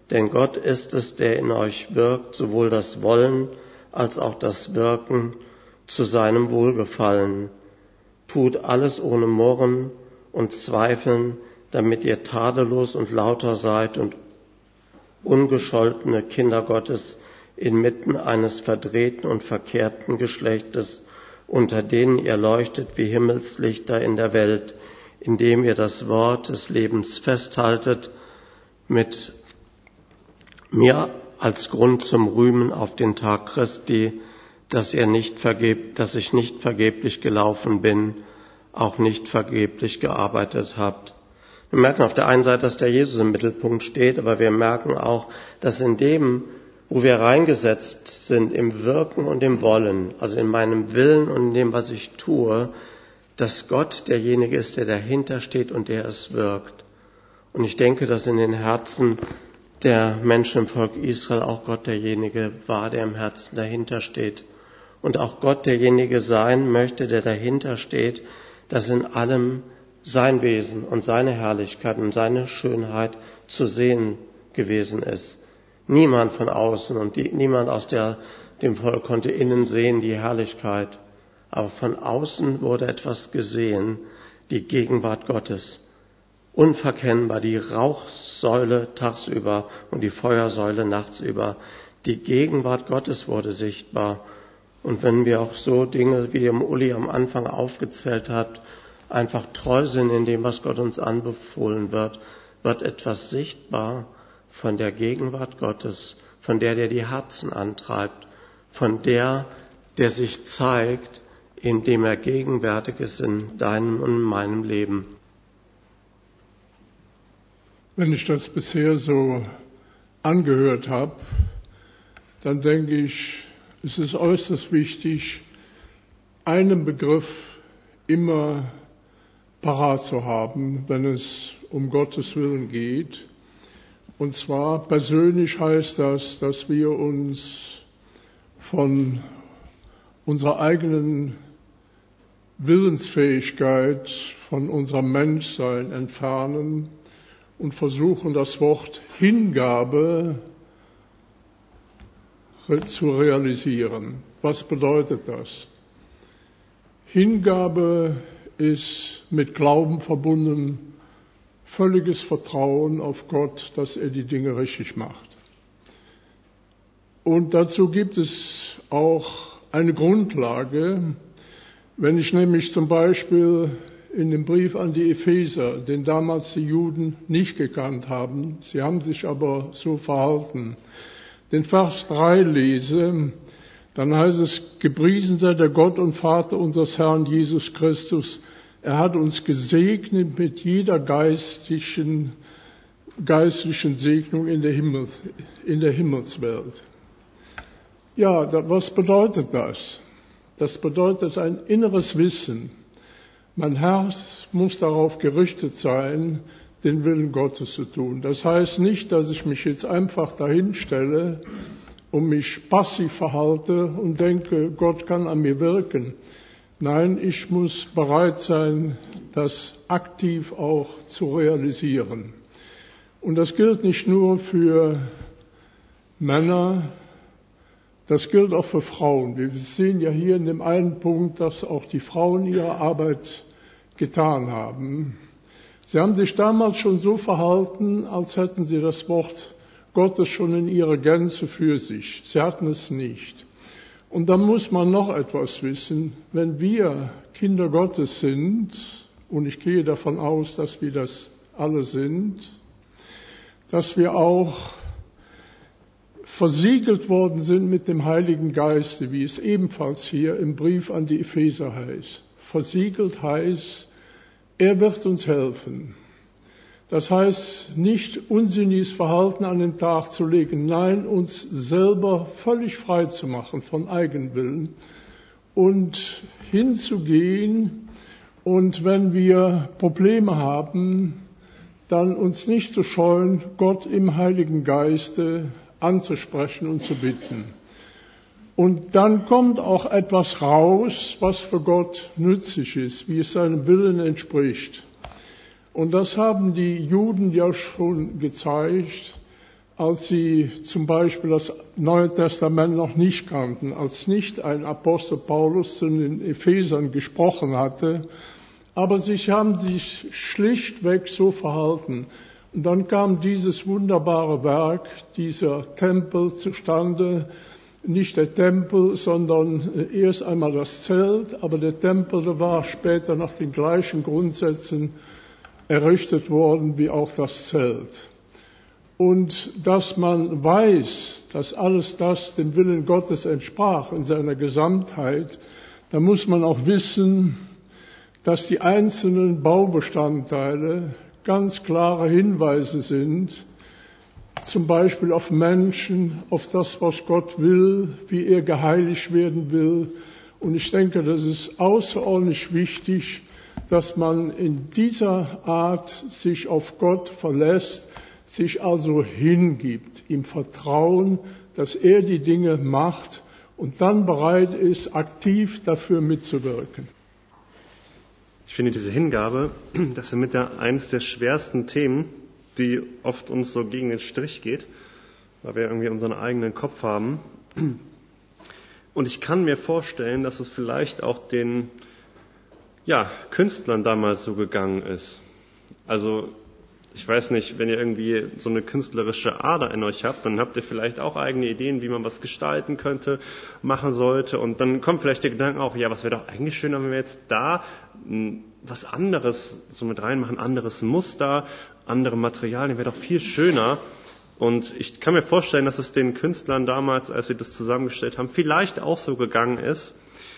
Denn Gott ist es, der in euch wirkt, sowohl das Wollen als auch das Wirken zu seinem Wohlgefallen. Tut alles ohne Murren und Zweifeln, damit ihr tadellos und lauter seid und ungescholtene Kinder Gottes inmitten eines verdrehten und verkehrten Geschlechtes, unter denen ihr leuchtet wie Himmelslichter in der Welt, indem ihr das Wort des Lebens festhaltet, mit mir als Grund zum Rühmen auf den Tag Christi, dass ihr nicht vergeb, dass ich nicht vergeblich gelaufen bin, auch nicht vergeblich gearbeitet habt. Wir merken auf der einen Seite, dass der Jesus im Mittelpunkt steht, aber wir merken auch, dass in dem, wo wir reingesetzt sind, im Wirken und im Wollen, also in meinem Willen und in dem, was ich tue, dass Gott derjenige ist, der dahinter steht und der es wirkt. Und ich denke, dass in den Herzen der Menschen im Volk Israel auch Gott derjenige war, der im Herzen dahinter steht. Und auch Gott derjenige sein möchte, der dahinter steht, dass in allem sein Wesen und seine Herrlichkeit und seine Schönheit zu sehen gewesen ist. Niemand von außen und die, niemand aus der, dem Volk konnte innen sehen die Herrlichkeit. Aber von außen wurde etwas gesehen, die Gegenwart Gottes. Unverkennbar, die Rauchsäule tagsüber und die Feuersäule nachtsüber. Die Gegenwart Gottes wurde sichtbar. Und wenn wir auch so Dinge, wie dem Uli am Anfang aufgezählt hat, einfach treu sind in dem, was Gott uns anbefohlen wird, wird etwas sichtbar von der Gegenwart Gottes, von der, der die Herzen antreibt, von der, der sich zeigt, indem er gegenwärtig ist in deinem und meinem Leben. Wenn ich das bisher so angehört habe, dann denke ich, es ist äußerst wichtig, einen Begriff immer parat zu haben, wenn es um Gottes Willen geht. Und zwar persönlich heißt das, dass wir uns von unserer eigenen Willensfähigkeit, von unserem Menschsein entfernen und versuchen, das Wort Hingabe zu realisieren. Was bedeutet das? Hingabe ist mit Glauben verbunden, völliges Vertrauen auf Gott, dass er die Dinge richtig macht. Und dazu gibt es auch eine Grundlage. Wenn ich nämlich zum Beispiel in dem Brief an die Epheser, den damals die Juden nicht gekannt haben, sie haben sich aber so verhalten, den Vers drei lese, dann heißt es, gepriesen sei der Gott und Vater unseres Herrn Jesus Christus. Er hat uns gesegnet mit jeder geistlichen, geistlichen Segnung in der, Himmels, in der Himmelswelt. Ja, da, was bedeutet das? Das bedeutet ein inneres Wissen. Mein Herz muss darauf gerichtet sein, den Willen Gottes zu tun. Das heißt nicht, dass ich mich jetzt einfach dahin stelle und mich passiv verhalte und denke, Gott kann an mir wirken. Nein, ich muss bereit sein, das aktiv auch zu realisieren. Und das gilt nicht nur für Männer, das gilt auch für Frauen. Wir sehen ja hier in dem einen Punkt, dass auch die Frauen ihre Arbeit getan haben. Sie haben sich damals schon so verhalten, als hätten sie das Wort Gottes schon in ihrer Gänze für sich. Sie hatten es nicht. Und dann muss man noch etwas wissen. Wenn wir Kinder Gottes sind, und ich gehe davon aus, dass wir das alle sind, dass wir auch versiegelt worden sind mit dem Heiligen Geiste, wie es ebenfalls hier im Brief an die Epheser heißt. Versiegelt heißt, er wird uns helfen. Das heißt, nicht unsinniges Verhalten an den Tag zu legen, nein, uns selber völlig frei zu machen von Eigenwillen und hinzugehen und wenn wir Probleme haben, dann uns nicht zu scheuen, Gott im Heiligen Geiste anzusprechen und zu bitten. Und dann kommt auch etwas raus, was für Gott nützlich ist, wie es seinem Willen entspricht. Und das haben die Juden ja schon gezeigt, als sie zum Beispiel das Neue Testament noch nicht kannten, als nicht ein Apostel Paulus zu den Ephesern gesprochen hatte, aber sie haben sich schlichtweg so verhalten. Und dann kam dieses wunderbare Werk, dieser Tempel zustande. Nicht der Tempel, sondern erst einmal das Zelt, aber der Tempel der war später nach den gleichen Grundsätzen errichtet worden wie auch das Zelt. Und dass man weiß, dass alles das dem Willen Gottes entsprach in seiner Gesamtheit, da muss man auch wissen, dass die einzelnen Baubestandteile ganz klare Hinweise sind, zum Beispiel auf Menschen, auf das, was Gott will, wie er geheiligt werden will. Und ich denke, das ist außerordentlich wichtig, dass man in dieser Art sich auf Gott verlässt, sich also hingibt, im Vertrauen, dass er die Dinge macht und dann bereit ist, aktiv dafür mitzuwirken. Ich finde diese Hingabe, das ist mit der, eines der schwersten Themen, die oft uns so gegen den Strich geht, weil wir irgendwie unseren eigenen Kopf haben. Und ich kann mir vorstellen, dass es vielleicht auch den ja, Künstlern damals so gegangen ist. Also ich weiß nicht, wenn ihr irgendwie so eine künstlerische Ader in euch habt, dann habt ihr vielleicht auch eigene Ideen, wie man was gestalten könnte, machen sollte. Und dann kommt vielleicht der Gedanke auch, ja, was wäre doch eigentlich schöner, wenn wir jetzt da was anderes so mit reinmachen, anderes Muster, andere Materialien, wäre doch viel schöner. Und ich kann mir vorstellen, dass es den Künstlern damals, als sie das zusammengestellt haben, vielleicht auch so gegangen ist.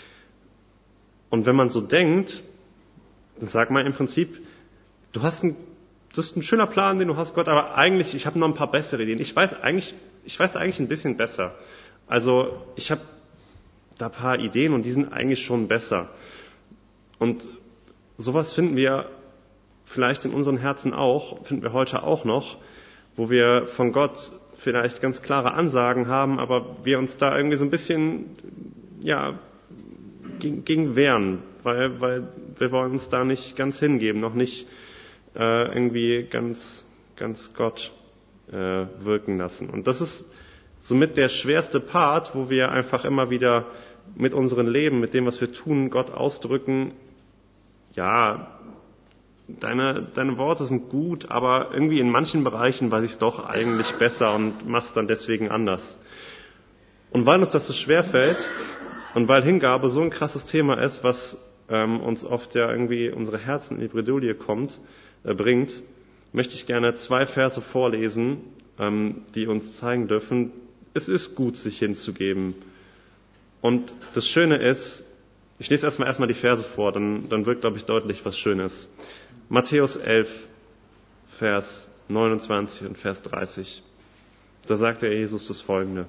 Und wenn man so denkt, dann sagt man im Prinzip, du hast ein Das ist ein schöner Plan, den du hast, Gott, aber eigentlich, ich habe noch ein paar bessere Ideen. Ich weiß eigentlich, ich weiß eigentlich ein bisschen besser. Also ich habe da ein paar Ideen und die sind eigentlich schon besser. Und sowas finden wir vielleicht in unseren Herzen auch, finden wir heute auch noch, wo wir von Gott vielleicht ganz klare Ansagen haben, aber wir uns da irgendwie so ein bisschen, ja, gegen, gegen wehren, weil, weil wir wollen uns da nicht ganz hingeben, noch nicht Äh, irgendwie ganz, ganz Gott äh, wirken lassen. Und das ist somit der schwerste Part, wo wir einfach immer wieder mit unserem Leben, mit dem, was wir tun, Gott ausdrücken, ja, deine, deine Worte sind gut, aber irgendwie in manchen Bereichen weiß ich es doch eigentlich besser und mach's dann deswegen anders. Und weil uns das so schwer fällt und weil Hingabe so ein krasses Thema ist, was ähm, uns oft ja irgendwie unsere Herzen in die Bredouille kommt, bringt, möchte ich gerne zwei Verse vorlesen, die uns zeigen dürfen, es ist gut, sich hinzugeben. Und das Schöne ist, ich lese erstmal erstmal die Verse vor, dann, dann wird, glaube ich, deutlich, was Schönes. Matthäus elf, Vers neunundzwanzig und Vers dreißig. Da sagt der Jesus das Folgende.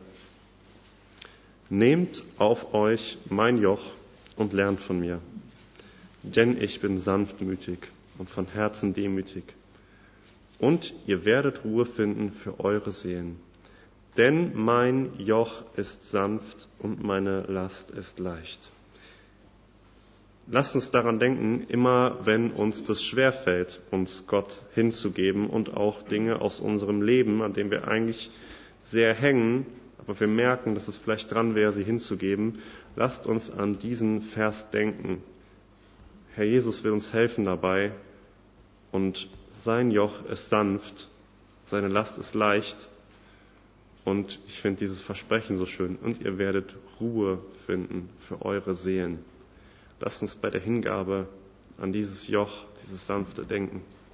Nehmt auf euch mein Joch und lernt von mir, denn ich bin sanftmütig und von Herzen demütig. Und ihr werdet Ruhe finden für eure Seelen. Denn mein Joch ist sanft und meine Last ist leicht. Lasst uns daran denken, immer wenn uns das schwerfällt, uns Gott hinzugeben und auch Dinge aus unserem Leben, an denen wir eigentlich sehr hängen, aber wir merken, dass es vielleicht dran wäre, sie hinzugeben, lasst uns an diesen Vers denken. Herr Jesus will uns helfen dabei, und sein Joch ist sanft, seine Last ist leicht. Und ich finde dieses Versprechen so schön. Und ihr werdet Ruhe finden für eure Seelen. Lasst uns bei der Hingabe an dieses Joch, dieses sanfte denken.